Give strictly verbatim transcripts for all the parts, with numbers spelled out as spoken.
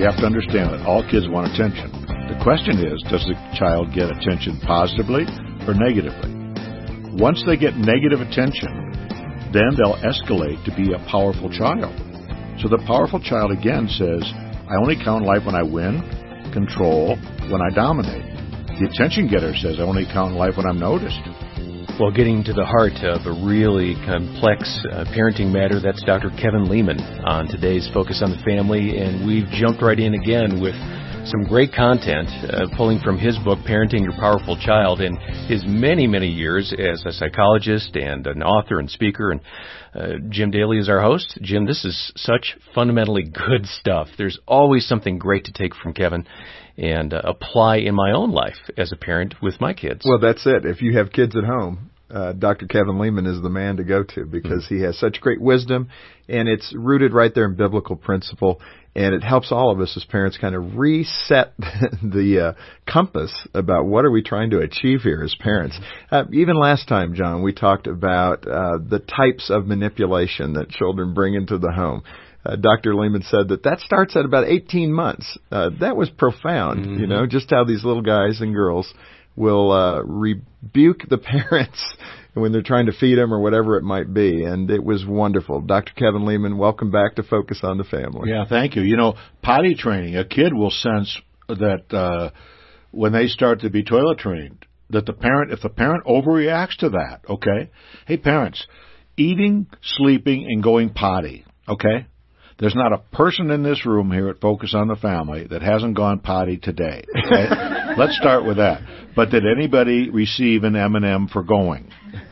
you have to understand that all kids want attention. The question is, does the child get attention positively or negatively? Once they get negative attention, then they'll escalate to be a powerful child. So the powerful child again says, I only count life when I win, control, when I dominate. The attention getter says, I only count life when I'm noticed. Well, getting to the heart of a really complex uh, parenting matter, that's Doctor Kevin Leman on today's Focus on the Family, and we've jumped right in again with some great content, uh, pulling from his book, Parenting Your Powerful Child, and his many, many years as a psychologist and an author and speaker. And uh, Jim Daly is our host. Jim, this is such fundamentally good stuff. There's always something great to take from Kevin and uh, apply in my own life as a parent with my kids. Well, that's it. If you have kids at home, uh, Doctor Kevin Leman is the man to go to because mm-hmm. he has such great wisdom, and it's rooted right there in biblical principle, and it helps all of us as parents kind of reset the uh, compass about what are we trying to achieve here as parents. Uh, even last time, John, we talked about uh, the types of manipulation that children bring into the home. Uh, Doctor Leman said that that starts at about eighteen months. Uh, that was profound, mm-hmm. you know, just how these little guys and girls will uh, rebuke the parents when they're trying to feed them or whatever it might be. And it was wonderful. Doctor Kevin Leman, welcome back to Focus on the Family. Yeah, thank you. You know, potty training, a kid will sense that uh, when they start to be toilet trained, that the parent, if the parent overreacts to that, okay? Hey, parents, eating, sleeping, and going potty, okay? There's not a person in this room here at Focus on the Family that hasn't gone potty today. Okay? Let's start with that. But did anybody receive an M and M for going?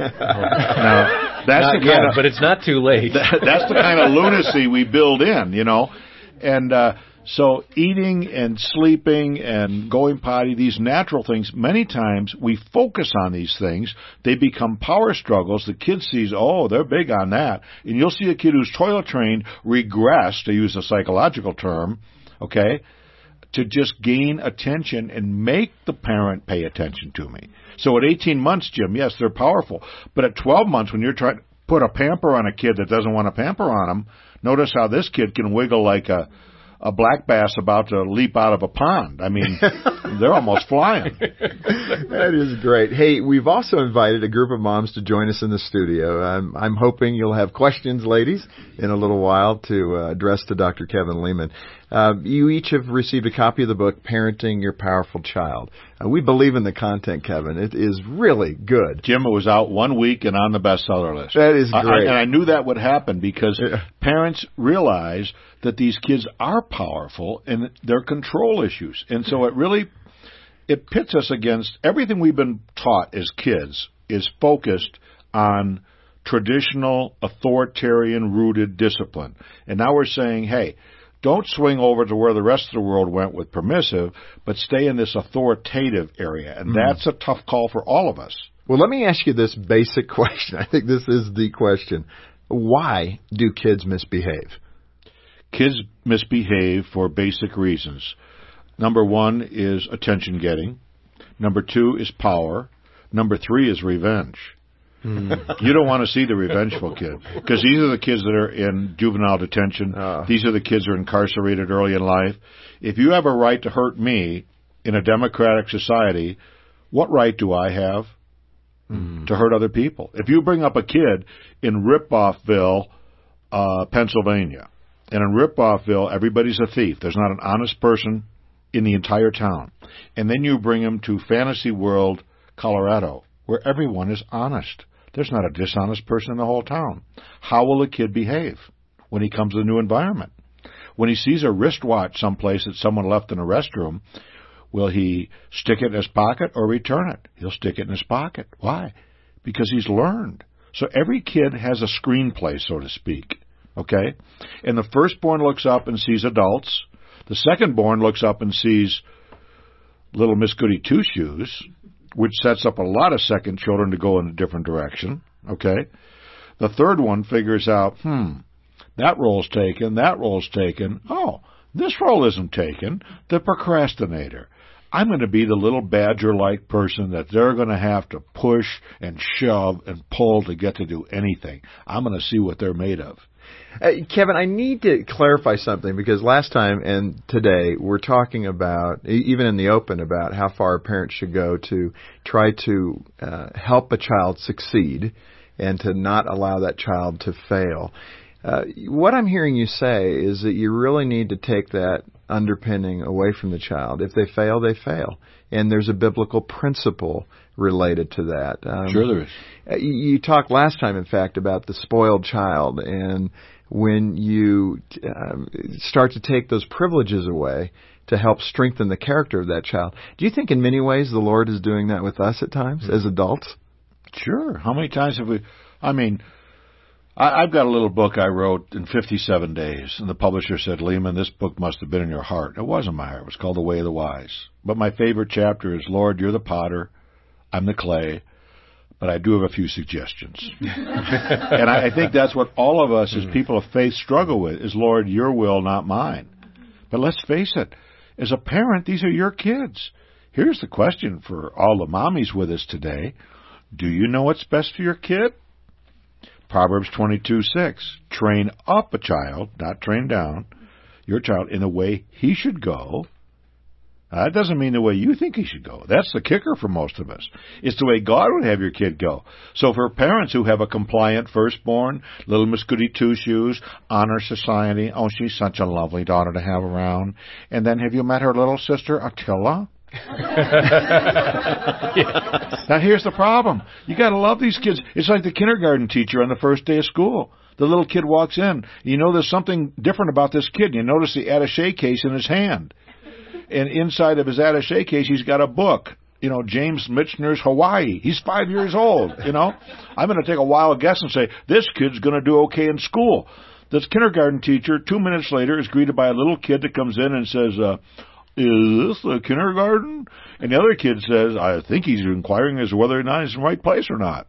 Now, that's not the kind yet, of, but it's not too late. That, that's the kind of lunacy we build in, you know. And uh, so eating and sleeping and going potty, these natural things, many times we focus on these things. They become power struggles. The kid sees, oh, they're big on that. And you'll see a kid who's toilet trained regress, to use a psychological term, okay, to just gain attention and make the parent pay attention to me. So at eighteen months, Jim, yes, they're powerful. But at twelve months, when you're trying to put a pamper on a kid that doesn't want a pamper on him, notice how this kid can wiggle like a a black bass about to leap out of a pond. I mean, they're almost flying. That is great. Hey, we've also invited a group of moms to join us in the studio. I'm, I'm hoping you'll have questions, ladies, in a little while to uh, address to Doctor Kevin Leman. Uh, you each have received a copy of the book, Parenting Your Powerful Child. Uh, we believe in the content, Kevin. It is really good. Jim, it was out one week and on the bestseller list. That is great. I, I, and I knew that would happen because yeah. parents realize that these kids are powerful and they're control issues. And so it really, it pits us against everything we've been taught as kids is focused on traditional, authoritarian-rooted discipline. And now we're saying, hey, don't swing over to where the rest of the world went with permissive, but stay in this authoritative area. And mm. that's a tough call for all of us. Well, let me ask you this basic question. I think this is the question. Why do kids misbehave? Kids misbehave for basic reasons. Number one is attention getting. Number two is power. Number three is revenge. Mm. You don't want to see the revengeful kid because these are the kids that are in juvenile detention. Uh. These are the kids that are incarcerated early in life. If you have a right to hurt me in a democratic society, what right do I have mm. to hurt other people? If you bring up a kid in Ripoffville, uh, Pennsylvania, and in Ripoffville everybody's a thief, there's not an honest person in the entire town, and then you bring him to Fantasy World, Colorado, where everyone is honest. There's not a dishonest person in the whole town. How will a kid behave when he comes to a new environment? When he sees a wristwatch someplace that someone left in a restroom, will he stick it in his pocket or return it? He'll stick it in his pocket. Why? Because he's learned. So every kid has a screenplay, so to speak. Okay? And the firstborn looks up and sees adults. The secondborn looks up and sees little Miss Goody Two-Shoes, which sets up a lot of second children to go in a different direction, okay? The third one figures out, hmm, that role's taken, that role's taken. Oh, this role isn't taken. The procrastinator. I'm going to be the little badger-like person that they're going to have to push and shove and pull to get to do anything. I'm going to see what they're made of. Uh, Kevin, I need to clarify something because last time and today we're talking about, e- even in the open, about how far a parent should go to try to uh, help a child succeed and to not allow that child to fail. Uh, what I'm hearing you say is that you really need to take that underpinning away from the child. If they fail, they fail. And there's a biblical principle related to that. Um, Sure there is. You, you talked last time, in fact, about the spoiled child, and when you um, start to take those privileges away to help strengthen the character of that child. Do you think in many ways the Lord is doing that with us at times as adults? Sure. How many times have we... I mean, I, I've got a little book I wrote in fifty-seven days, and the publisher said, Lehman, this book must have been in your heart. It wasn't my heart. It was called The Way of the Wise. But my favorite chapter is, Lord, you're the potter, I'm the clay, but I do have a few suggestions. And I, I think that's what all of us as people of faith struggle with, is, Lord, your will, not mine. But let's face it, as a parent, these are your kids. Here's the question for all the mommies with us today. Do you know what's best for your kid? Proverbs twenty-two six. Train up a child, not train down, your child in the way he should go. Now, that doesn't mean the way you think he should go. That's the kicker for most of us. It's the way God would have your kid go. So for parents who have a compliant firstborn, little Miss Goody Two-Shoes, honor society, oh, she's such a lovely daughter to have around. And then have you met her little sister, Attila? Yeah. Now here's the problem. You got to love these kids. It's like the kindergarten teacher on the first day of school. The little kid walks in. You know there's something different about this kid. You notice the attaché case in his hand. And inside of his attaché case, he's got a book. You know, James Michener's Hawaii. He's five years old, you know. I'm going to take a wild guess and say, this kid's going to do okay in school. This kindergarten teacher, two minutes later, is greeted by a little kid that comes in and says, uh, is this the kindergarten? And the other kid says, I think he's inquiring as to whether or not he's in the right place or not.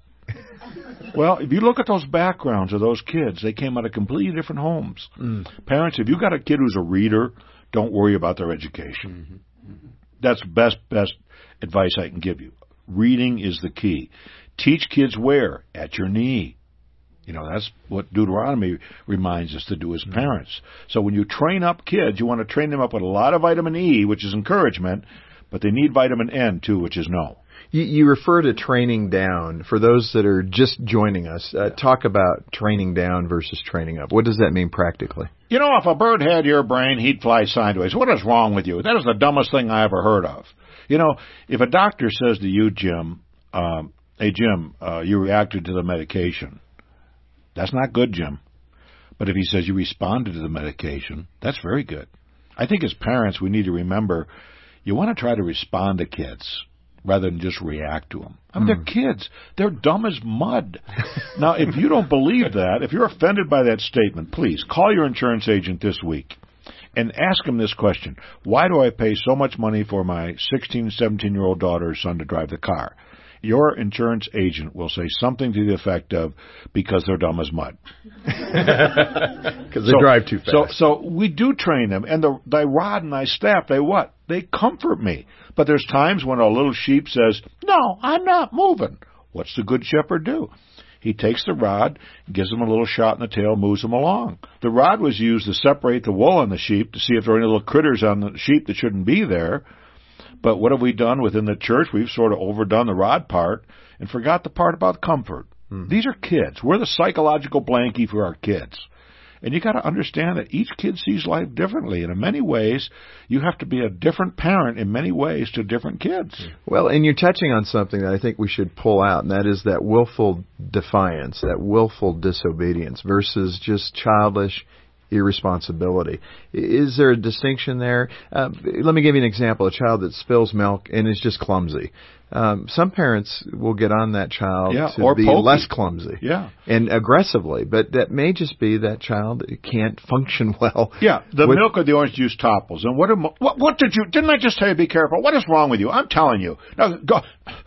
Well, if you look at those backgrounds of those kids, they came out of completely different homes. Mm. Parents, if you've got a kid who's a reader, don't worry about their education. Mm-hmm. Mm-hmm. That's best, best advice I can give you. Reading is the key. Teach kids where? At your knee. You know, that's what Deuteronomy reminds us to do as parents. So when you train up kids, you want to train them up with a lot of vitamin E, which is encouragement, but they need vitamin N, too, which is no. You, you refer to training down. For those that are just joining us, uh, talk about training down versus training up. What does that mean practically? You know, if a bird had your brain, he'd fly sideways. What is wrong with you? That is the dumbest thing I ever heard of. You know, if a doctor says to you, Jim, um, hey, Jim, uh, you reacted to the medication, that's not good, Jim. But if he says you responded to the medication, that's very good. I think as parents, we need to remember you want to try to respond to kids rather than just react to them. I mean, mm. they're kids. They're dumb as mud. Now, if you don't believe that, if you're offended by that statement, please call your insurance agent this week and ask him this question. Why do I pay so much money for my sixteen, seventeen-year-old daughter or son to drive the car? Your insurance agent will say something to the effect of, because they're dumb as mud. Because they so, drive too fast. So, so we do train them, and the, thy rod and thy staff, they what? They comfort me. But there's times when a little sheep says, no, I'm not moving. What's the good shepherd do? He takes the rod, gives them a little shot in the tail, moves them along. The rod was used to separate the wool on the sheep to see if there are any little critters on the sheep that shouldn't be there. But what have we done within the church? We've sort of overdone the rod part and forgot the part about comfort. Mm. These are kids. We're the psychological blankie for our kids. And you got to understand that each kid sees life differently. And in many ways, you have to be a different parent in many ways to different kids. Well, and you're touching on something that I think we should pull out, and that is that willful defiance, that willful disobedience versus just childish irresponsibility. Is there a distinction there? Uh, let me give you an example. A child that spills milk and is just clumsy. Um, some parents will get on that child yeah, to or be pokey. less clumsy yeah. and aggressively, but that may just be that child can't function well. Yeah, the with, milk or the orange juice topples. And what, am, what what did you, didn't I just tell you be careful? What is wrong with you? I'm telling you. Now, go.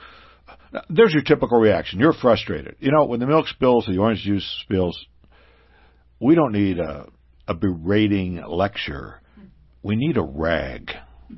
Now, there's your typical reaction. You're frustrated. You know, when the milk spills or the orange juice spills, we don't need a a berating lecture. We need a rag.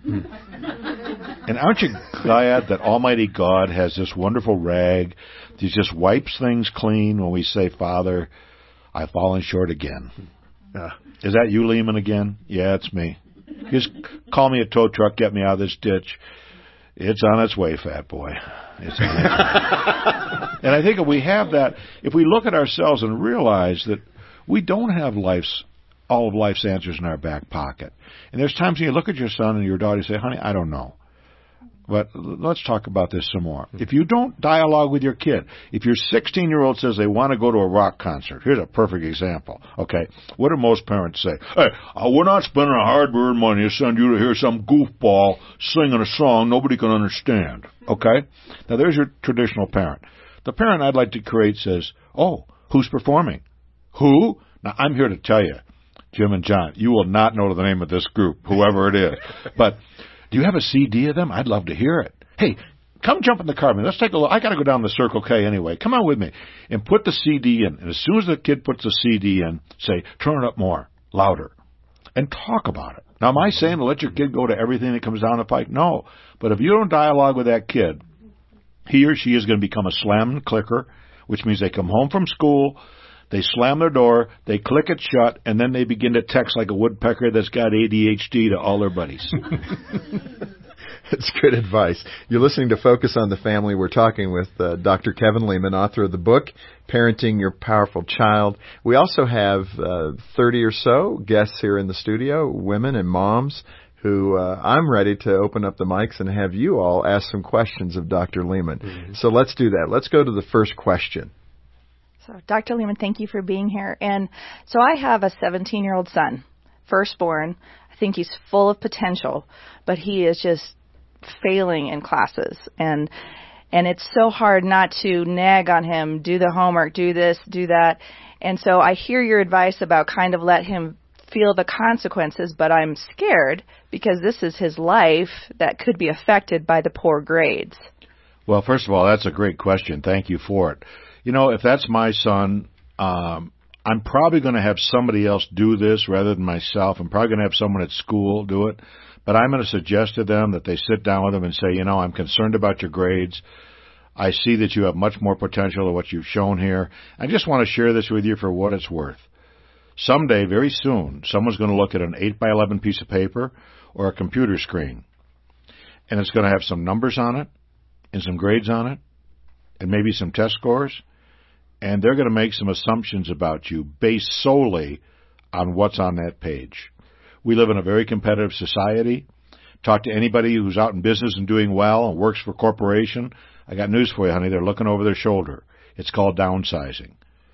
And aren't you glad that Almighty God has this wonderful rag that just wipes things clean when we say, Father, I've fallen short again. Uh, Is that you, Lehman, again? Yeah, it's me. Just call me a tow truck, get me out of this ditch. It's on its way, fat boy. It's on its way. And I think if we have that, if we look at ourselves and realize that we don't have life's all of life's answers in our back pocket. And there's times when you look at your son and your daughter and say, honey, I don't know. But let's talk about this some more. If you don't dialogue with your kid, if your sixteen-year-old says they want to go to a rock concert, here's a perfect example, okay? What do most parents say? Hey, uh, we're not spending our hard-earned money to send you to hear some goofball singing a song nobody can understand, okay? Now, there's your traditional parent. The parent I'd like to create says, oh, who's performing? Who? Now, I'm here to tell you, Jim and John, you will not know the name of this group, whoever it is. But do you have a C D of them? I'd love to hear it. Hey, come jump in the car. Let's take a look. I got to go down the Circle K anyway. Come on with me. And put the C D in. And as soon as the kid puts the C D in, say, turn it up more, louder, and talk about it. Now, am I saying to let your kid go to everything that comes down the pike? No. But if you don't dialogue with that kid, he or she is going to become a slam and clicker, which means they come home from school, they slam their door, they click it shut, and then they begin to text like a woodpecker that's got A D H D to all their buddies. That's good advice. You're listening to Focus on the Family. We're talking with uh, Doctor Kevin Leman, author of the book, Parenting Your Powerful Child. We also have uh, thirty or so guests here in the studio, women and moms, who uh, I'm ready to open up the mics and have you all ask some questions of Doctor Leman. Mm-hmm. So let's do that. Let's go to the first question. So, Doctor Leman, thank you for being here. And so I have a seventeen-year-old son, firstborn. I think he's full of potential, but he is just failing in classes. And and it's so hard not to nag on him, do the homework, do this, do that. And so I hear your advice about kind of let him feel the consequences, but I'm scared because this is his life that could be affected by the poor grades. Well, first of all, that's a great question. Thank you for it. You know, if that's my son, um, I'm probably going to have somebody else do this rather than myself. I'm probably going to have someone at school do it. But I'm going to suggest to them that they sit down with them and say, you know, I'm concerned about your grades. I see that you have much more potential than what you've shown here. I just want to share this with you for what it's worth. Someday, very soon, someone's going to look at an eight by eleven piece of paper or a computer screen, and it's going to have some numbers on it and some grades on it and maybe some test scores. And they're going to make some assumptions about you based solely on what's on that page. We live in a very competitive society. Talk to anybody who's out in business and doing well and works for a corporation. I got news for you, honey. They're looking over their shoulder. It's called downsizing.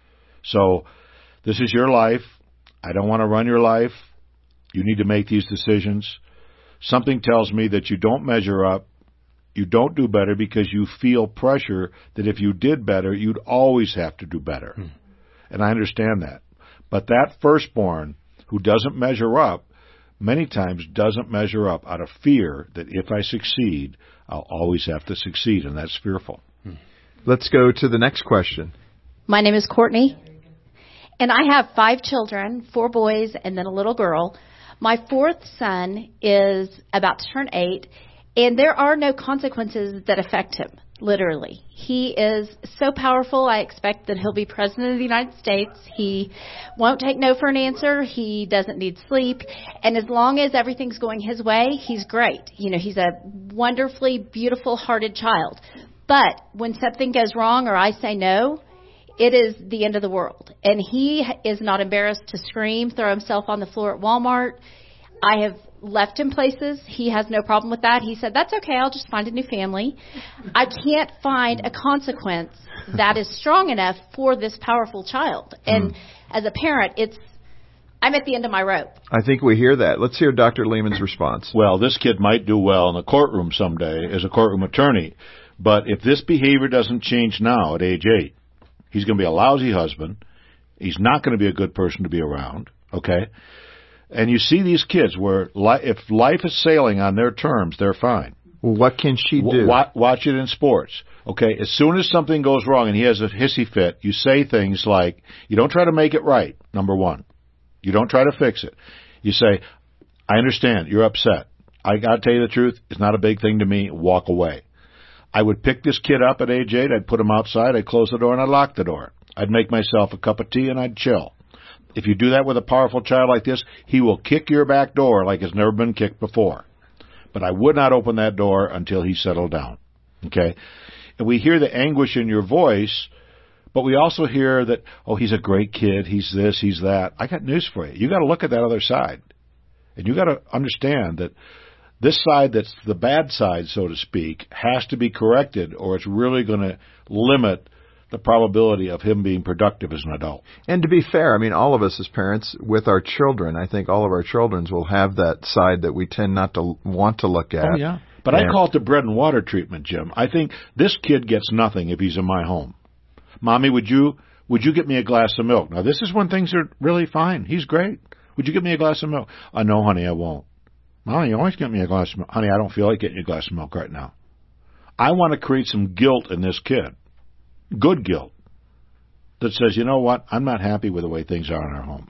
So this is your life. I don't want to run your life. You need to make these decisions. Something tells me that you don't measure up. You don't do better because you feel pressure that if you did better, you'd always have to do better. Hmm. And I understand that. But that firstborn who doesn't measure up, many times doesn't measure up out of fear that if I succeed, I'll always have to succeed, and that's fearful. Hmm. Let's go to the next question. My name is Courtney, and I have five children, four boys and then a little girl. My fourth son is about to turn eight. And there are no consequences that affect him, literally. He is so powerful, I expect that he'll be president of the United States. He won't take no for an answer. He doesn't need sleep. And as long as everything's going his way, he's great. You know, he's a wonderfully beautiful-hearted child. But when something goes wrong or I say no, it is the end of the world. And he is not embarrassed to scream, throw himself on the floor at Walmart. I have left him places. He has no problem with that. He said, that's okay, I'll just find a new family. I can't find a consequence that is strong enough for this powerful child. And mm. as a parent, it's I'm at the end of my rope. I think we hear that. Let's hear Doctor Leman's response. Well, this kid might do well in the courtroom someday as a courtroom attorney. But if this behavior doesn't change now at age eight, he's going to be a lousy husband. He's not going to be a good person to be around, okay? And you see these kids where li- if life is sailing on their terms, they're fine. Well, what can she do? W- watch it in sports. Okay, as soon as something goes wrong and he has a hissy fit, you say things like, you don't try to make it right, number one. You don't try to fix it. You say, I understand, you're upset. I got to tell you the truth, it's not a big thing to me, walk away. I would pick this kid up at age eight, I'd put him outside, I'd close the door, and I'd lock the door. I'd make myself a cup of tea and I'd chill. If you do that with a powerful child like this, he will kick your back door like it's never been kicked before. But I would not open that door until he settled down. Okay? And we hear the anguish in your voice, but we also hear that, oh, he's a great kid, he's this, he's that. I got news for you. You got to look at that other side. And you got to understand that this side that's the bad side, so to speak, has to be corrected, or it's really going to limit the probability of him being productive as an adult. And to be fair, I mean, all of us as parents, with our children, I think all of our children will have that side that we tend not to want to look at. Oh, yeah. But and I call it the bread and water treatment, Jim. I think this kid gets nothing if he's in my home. Mommy, would you would you get me a glass of milk? Now, this is when things are really fine. He's great. Would you get me a glass of milk? Uh, no, honey, I won't. Mommy, you always get me a glass of milk. Honey, I don't feel like getting you a glass of milk right now. I want to create some guilt in this kid. Good guilt that says, you know what, I'm not happy with the way things are in our home.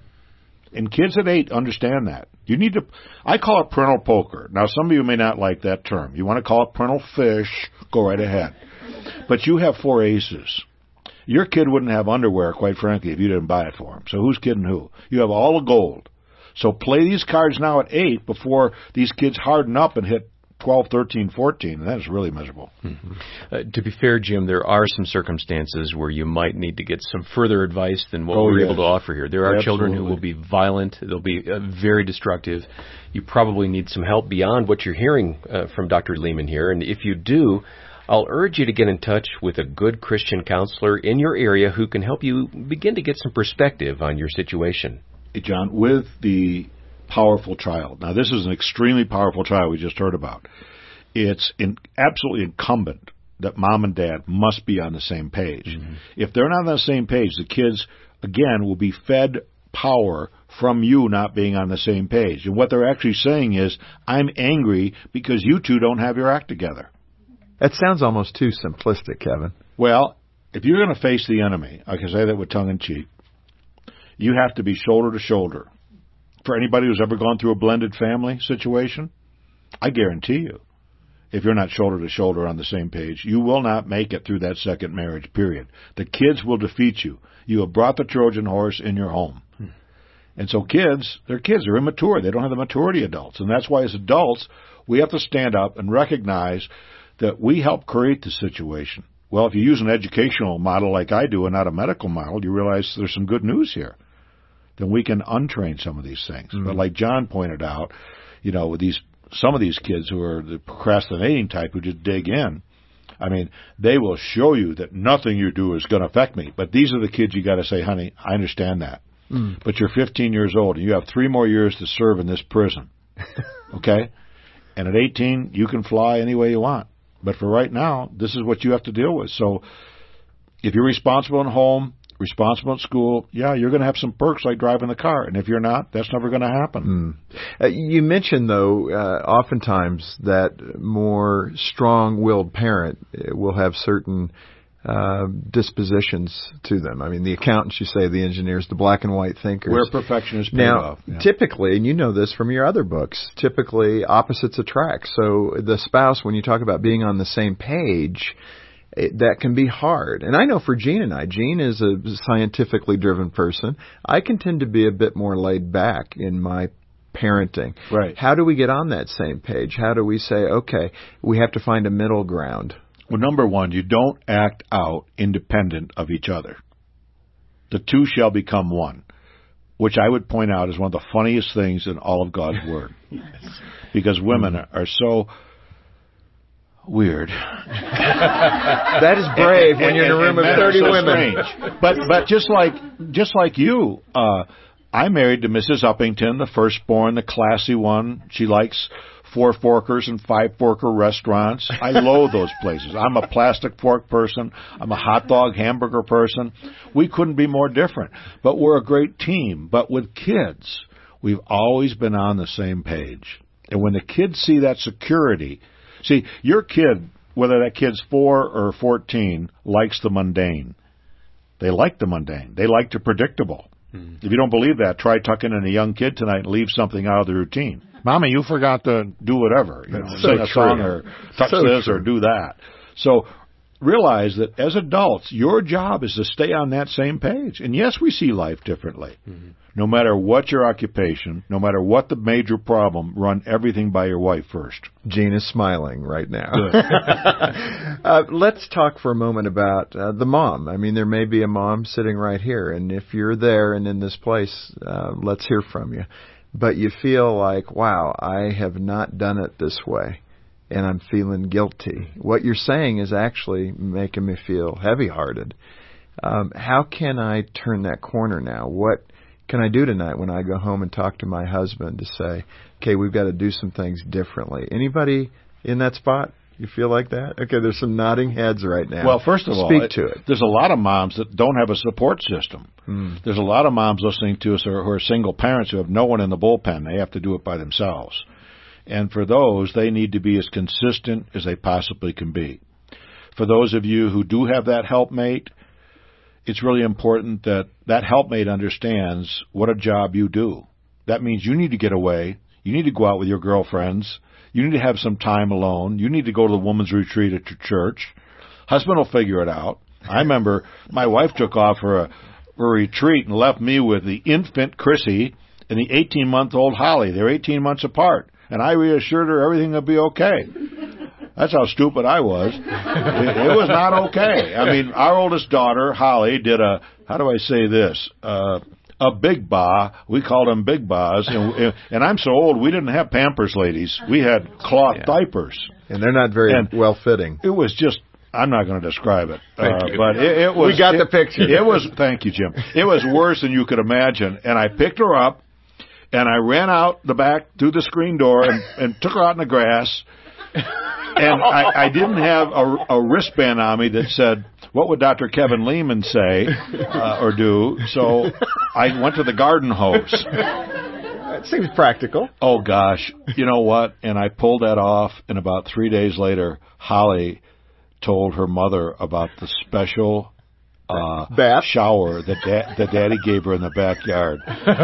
And kids at eight understand that. You need to, I call it parental poker. Now, some of you may not like that term. You want to call it parental fish, go right ahead. But you have four aces. Your kid wouldn't have underwear, quite frankly, if you didn't buy it for him. So who's kidding who? You have all the gold. So play these cards now at eight before these kids harden up and hit twelve, thirteen, fourteen, and that is really miserable. Mm-hmm. Uh, to be fair, Jim, there are some circumstances where you might need to get some further advice than what oh, we're yes. able to offer here. There are Absolutely. children who will be violent. They'll be uh, very destructive. You probably need some help beyond what you're hearing uh, from Doctor Leman here, and if you do, I'll urge you to get in touch with a good Christian counselor in your area who can help you begin to get some perspective on your situation. Hey, John, with the powerful child. Now, this is an extremely powerful child we just heard about. It's in, absolutely incumbent that mom and dad must be on the same page. Mm-hmm. If they're not on the same page, the kids, again, will be fed power from you not being on the same page. And what they're actually saying is, I'm angry because you two don't have your act together. That sounds almost too simplistic, Kevin. Well, if you're going to face the enemy, I can say that with tongue in cheek, you have to be shoulder to shoulder. For anybody who's ever gone through a blended family situation, I guarantee you, if you're not shoulder to shoulder on the same page, you will not make it through that second marriage, period. The kids will defeat you. You have brought the Trojan horse in your home. Hmm. And so kids, they're kids, they're immature. They don't have the maturity of adults. And that's why as adults, we have to stand up and recognize that we help create the situation. Well, if you use an educational model like I do and not a medical model, you realize there's some good news here. Then we can untrain some of these things. Mm-hmm. But like John pointed out, you know, with these some of these kids who are the procrastinating type who just dig in, I mean, they will show you that nothing you do is going to affect me. But these are the kids you got to say, honey, I understand that. Mm. But you're fifteen years old and you have three more years to serve in this prison. Okay? And at eighteen, you can fly any way you want. But for right now, this is what you have to deal with. So if you're responsible at home, responsible at school, yeah, you're going to have some perks like driving the car. And if you're not, that's never going to happen. Mm. Uh, you mentioned, though, uh, oftentimes that more strong-willed parent will have certain uh, dispositions to them. I mean, the accountants, you say, the engineers, the black and white thinkers. Where perfection is paid now, off. Yeah. Typically, and you know this from your other books, typically opposites attract. So the spouse, when you talk about being on the same page, It, that can be hard. And I know for Gene and I, Gene is a scientifically driven person. I can tend to be a bit more laid back in my parenting. Right. How do we get on that same page? How do we say, okay, we have to find a middle ground? Well, number one, you don't act out independent of each other. The two shall become one, which I would point out is one of the funniest things in all of God's Word. Yes. Because women mm-hmm. are so weird. That is brave when you're in a room of thirty so women. Strange. But but just like just like you, uh, I'm married to Missus Uppington, the firstborn, the classy one. She likes four forkers and five forker restaurants. I loathe those places. I'm a plastic fork person. I'm a hot dog hamburger person. We couldn't be more different. But we're a great team. But with kids, we've always been on the same page. And when the kids see that security, see, your kid, whether that kid's four or fourteen, likes the mundane. They like the mundane. They like the predictable. Mm. If you don't believe that, try tucking in a young kid tonight and leave something out of the routine. Mommy, you forgot to do whatever. You know, so sing a true. song or touch so this true. or do that. So realize that as adults, your job is to stay on that same page. And yes, we see life differently. Mm-hmm. No matter what your occupation, no matter what the major problem, run everything by your wife first. Gene is smiling right now. uh, let's talk for a moment about uh, the mom. I mean, there may be a mom sitting right here, and if you're there and in this place, uh, let's hear from you. But you feel like, wow, I have not done it this way, and I'm feeling guilty. What you're saying is actually making me feel heavy-hearted. Um, how can I turn that corner now? What can I do tonight when I go home and talk to my husband to say, okay, we've got to do some things differently? Anybody in that spot? You feel like that? Okay, there's some nodding heads right now. Well, first of all, speak to it. There's a lot of moms that don't have a support system. Mm. There's a lot of moms listening to us who are, who are single parents who have no one in the bullpen. They have to do it by themselves. And for those, they need to be as consistent as they possibly can be. For those of you who do have that helpmate, it's really important that that helpmate understands what a job you do. That means you need to get away. You need to go out with your girlfriends. You need to have some time alone. You need to go to the women's retreat at your church. Husband will figure it out. I remember my wife took off for a, for a retreat and left me with the infant Chrissy and the eighteen-month-old Holly. They're eighteen months apart. And I reassured her everything will be okay. That's how stupid I was. It, it was not okay. I mean, our oldest daughter, Holly, did a, how do I say this, uh, a big ba. We called them big bas. And, and I'm so old, we didn't have Pampers, ladies. We had cloth yeah. diapers. And they're not very and well-fitting. It was just, I'm not going to describe it. Uh, but it, it was. We got it, the picture. It was, thank you, Jim. It was worse than you could imagine. And I picked her up, and I ran out the back through the screen door and, and took her out in the grass. And I, I didn't have a, a wristband on me that said, what would Doctor Kevin Lehman say uh, or do? So I went to the garden hose. That seems practical. Oh, gosh. You know what? And I pulled that off, and about three days later, Holly told her mother about the special uh, Bath? shower that da- that Daddy gave her in the backyard.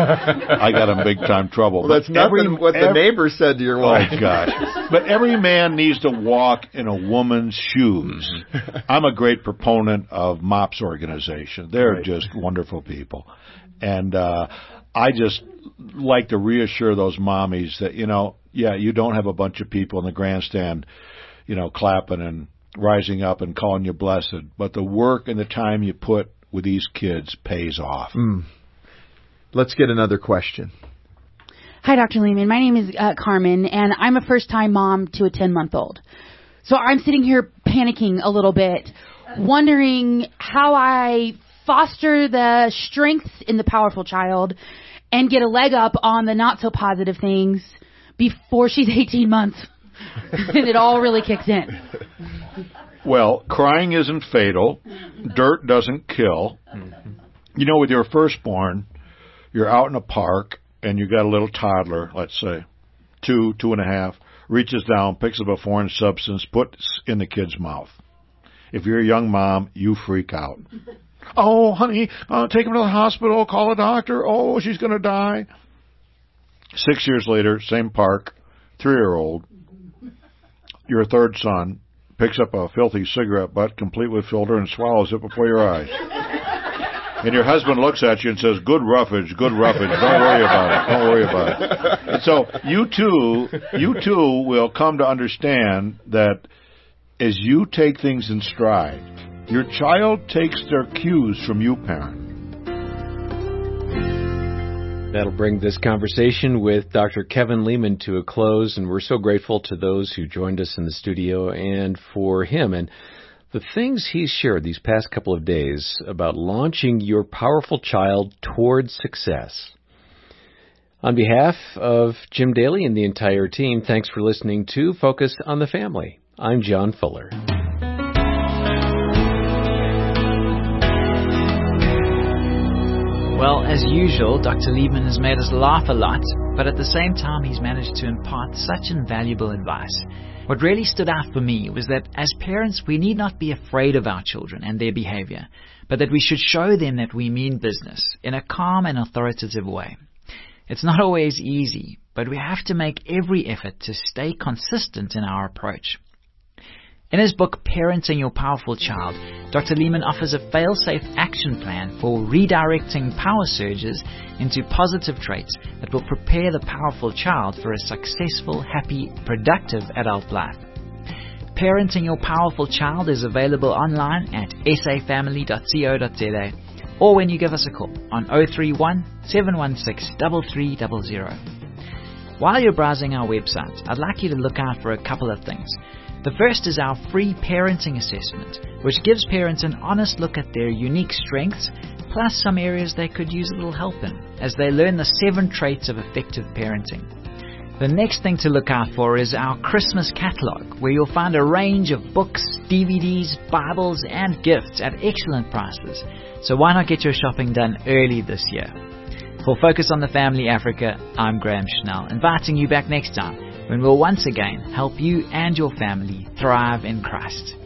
I got in big-time trouble. Well, that's but nothing every, what the every, neighbor said to your wife. Oh, gosh. But every man needs to walk in a woman's shoes. I'm a great proponent of MOPS organization. They're right. just wonderful people. And uh, I just like to reassure those mommies that, you know, yeah, you don't have a bunch of people in the grandstand, you know, clapping and rising up and calling you blessed, but the work and the time you put with these kids pays off. Mm. Let's get another question. Hi, Doctor Lehman. My name is uh, Carmen, and I'm a first-time mom to a ten-month-old. So I'm sitting here panicking a little bit, wondering how I foster the strengths in the powerful child and get a leg up on the not-so-positive things before she's eighteen months. And it all really kicks in. Well, crying isn't fatal. Dirt doesn't kill. You know, with your firstborn, you're out in a park, and you got a little toddler, let's say, two, two and a half, reaches down, picks up a foreign substance, puts in the kid's mouth. If you're a young mom, you freak out. Oh, honey, uh, take him to the hospital, call a doctor. Oh, she's going to die. Six years later, same park, three-year-old, your third son picks up a filthy cigarette butt complete with filter and swallows it before your eyes. And your husband looks at you and says, good roughage, good roughage. Don't worry about it. Don't worry about it. And so you too, you too will come to understand that as you take things in stride, your child takes their cues from you, parent. That'll bring this conversation with Doctor Kevin Lehman to a close, and we're so grateful to those who joined us in the studio and for him. And the things he's shared these past couple of days about launching your powerful child towards success. On behalf of Jim Daly and the entire team, thanks for listening to Focus on the Family. I'm John Fuller. Well, as usual, Doctor Liebman has made us laugh a lot, but at the same time he's managed to impart such invaluable advice. What really stood out for me was that as parents we need not be afraid of our children and their behavior, but that we should show them that we mean business in a calm and authoritative way. It's not always easy, but we have to make every effort to stay consistent in our approach. In his book, Parenting Your Powerful Child, Doctor Leman offers a fail-safe action plan for redirecting power surges into positive traits that will prepare the powerful child for a successful, happy, productive adult life. Parenting Your Powerful Child is available online at s a family dot co dot z a or when you give us a call on zero three one, seven one six, three three zero zero. While you're browsing our website, I'd like you to look out for a couple of things. The first is our free parenting assessment, which gives parents an honest look at their unique strengths, plus some areas they could use a little help in, as they learn the seven traits of effective parenting. The next thing to look out for is our Christmas catalog, where you'll find a range of books, D V Ds, Bibles, and gifts at excellent prices. So why not get your shopping done early this year? For Focus on the Family Africa, I'm Graham Schnell, inviting you back next time when we'll once again help you and your family thrive in Christ.